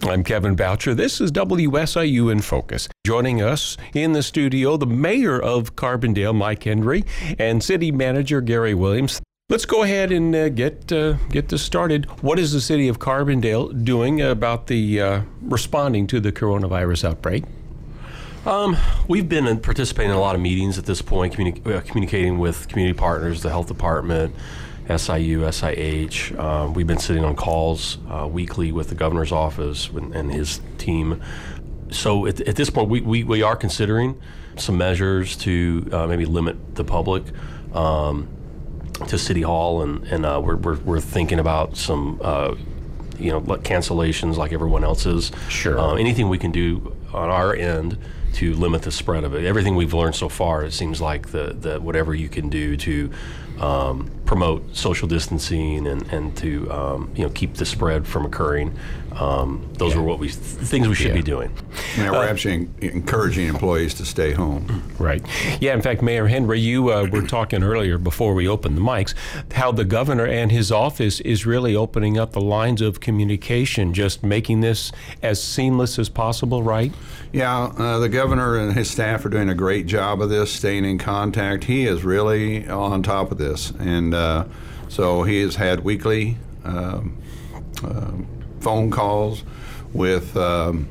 I'm Kevin Boucher. This is WSIU in Focus. Joining us in the studio, the mayor of Carbondale, Mike Hendry, and city manager Gary Williams. Let's go ahead and get this started. What is the city of Carbondale doing about the responding to the coronavirus outbreak? We've been participating in a lot of meetings at this point, communicating with community partners, the health department, SIU, SIH. We've been sitting on calls weekly with the governor's office and his team. So at this point, we are considering some measures to maybe limit the public to City Hall, and we're thinking about some cancellations like everyone else is. Sure. Anything we can do on our end to limit the spread of it. Everything we've learned so far, it seems like the whatever you can do to promote social distancing and to keep the spread from occurring. Those are things we should be doing. Yeah, we're actually encouraging employees to stay home. Right. Yeah, in fact, Mayor Hendry, you were talking earlier before we opened the mics, how the governor and his office is really opening up the lines of communication, just making this as seamless as possible, right? Yeah, the governor and his staff are doing a great job of this, staying in contact. He is really on top of this. And so he has had weekly phone calls with the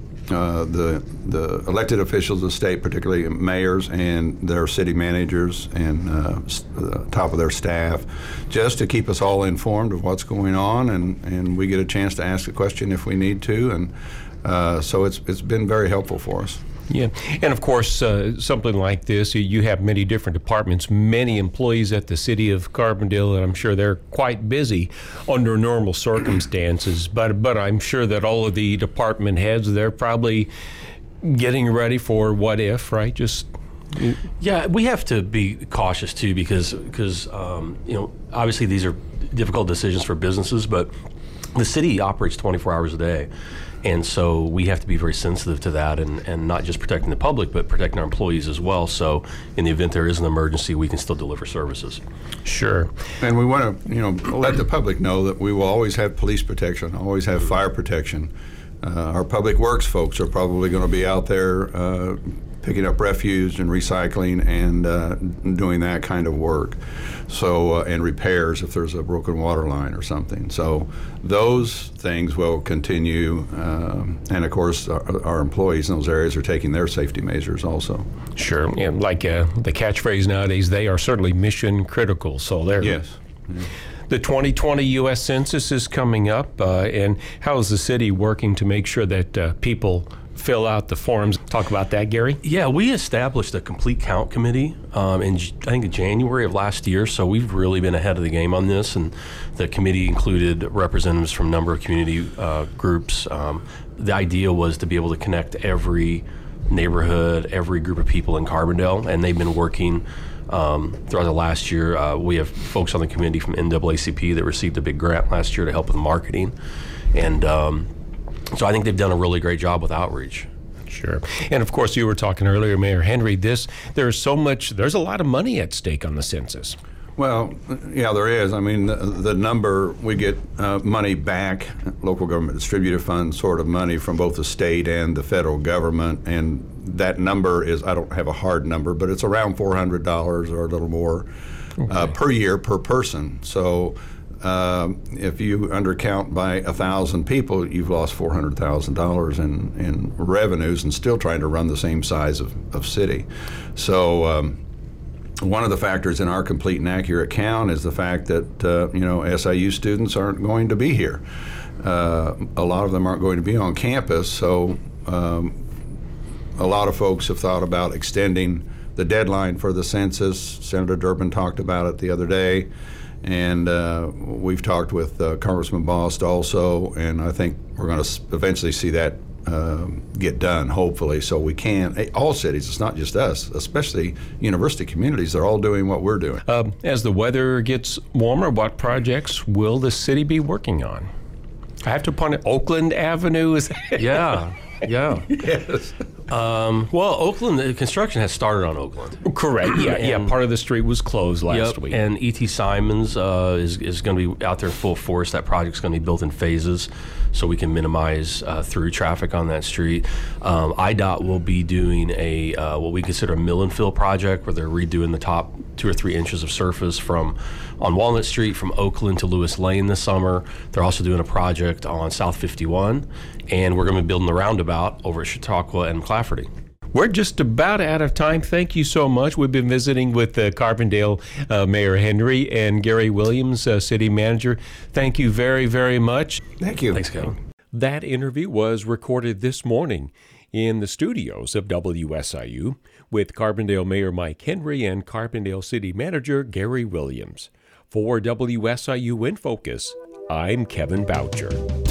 elected officials of the state, particularly mayors and their city managers and the top of their staff, just to keep us all informed of what's going on, and we get a chance to ask a question if we need to, and so it's been very helpful for us. Yeah, and of course, something like this, you have many different departments, many employees at the city of Carbondale, and I'm sure they're quite busy under normal circumstances, but I'm sure that all of the department heads, they're probably getting ready for what if, right? Yeah, we have to be cautious too because obviously these are difficult decisions for businesses, but the city operates 24 hours a day. And so we have to be very sensitive to that and not just protecting the public, but protecting our employees as well. So in the event there is an emergency, we can still deliver services. Sure. And we want to, let the public know that we will always have police protection, always have fire protection. Our public works folks are probably going to be out there picking up refuse and recycling and doing that kind of work. So, and repairs if there's a broken water line or something. So those things will continue. And of course, our employees in those areas are taking their safety measures also. Sure. And like the catchphrase nowadays, they are certainly mission critical. So they're... Yes. Yeah. The 2020 U.S. Census is coming up, and how is the city working to make sure that people fill out the forms? Talk about that, Gary. Yeah, we established a complete count committee in January of last year, so we've really been ahead of the game on this, and the committee included representatives from a number of community groups. The idea was to be able to connect every neighborhood, every group of people in Carbondale, and they've been working throughout the last year. We have folks on the committee from NAACP that received a big grant last year to help with marketing, and so I think they've done a really great job with outreach. Sure. And of course, you were talking earlier, Mayor Hendry, there's a lot of money at stake on the census. Well, yeah, there is. I mean, the number, we get money back, local government distributed fund sort of money from both the state and the federal government, and that number is, I don't have a hard number, but it's around $400 or a little more per year per person. So if you undercount by 1,000 people, you've lost $400,000 in revenues and still trying to run the same size of city. So one of the factors in our complete and accurate count is the fact that SIU students aren't going to be here. A lot of them aren't going to be on campus, so a lot of folks have thought about extending the deadline for the census. Senator Durbin talked about it the other day, and we've talked with Congressman Bost also, and I think we're going to eventually see that get done, hopefully, so we can. All cities, it's not just us, especially university communities, they're all doing what we're doing. As the weather gets warmer, what projects will the city be working on? I have to point out Oakland Avenue is. Yeah. Yeah. Yes. Well, Oakland, the construction has started on Oakland. Correct. Yeah. Part of the street was closed last week. And E.T. Simons is going to be out there full force. That project's going to be built in phases so we can minimize through traffic on that street. IDOT will be doing a what we consider a mill and fill project where they're redoing the top 2 or 3 inches of surface on Walnut Street from Oakland to Lewis Lane this summer. They're also doing a project on South 51, and we're going to be building the roundabout over at Chautauqua and Clafferty. We're just about out of time. Thank you so much. We've been visiting with Carbondale Mayor Henry and Gary Williams, City Manager. Thank you very, very much. Thank you. Thanks, Kevin. That interview was recorded this morning in the studios of WSIU with Carbondale Mayor Mike Henry and Carbondale City Manager Gary Williams. For WSIU In Focus, I'm Kevin Boucher.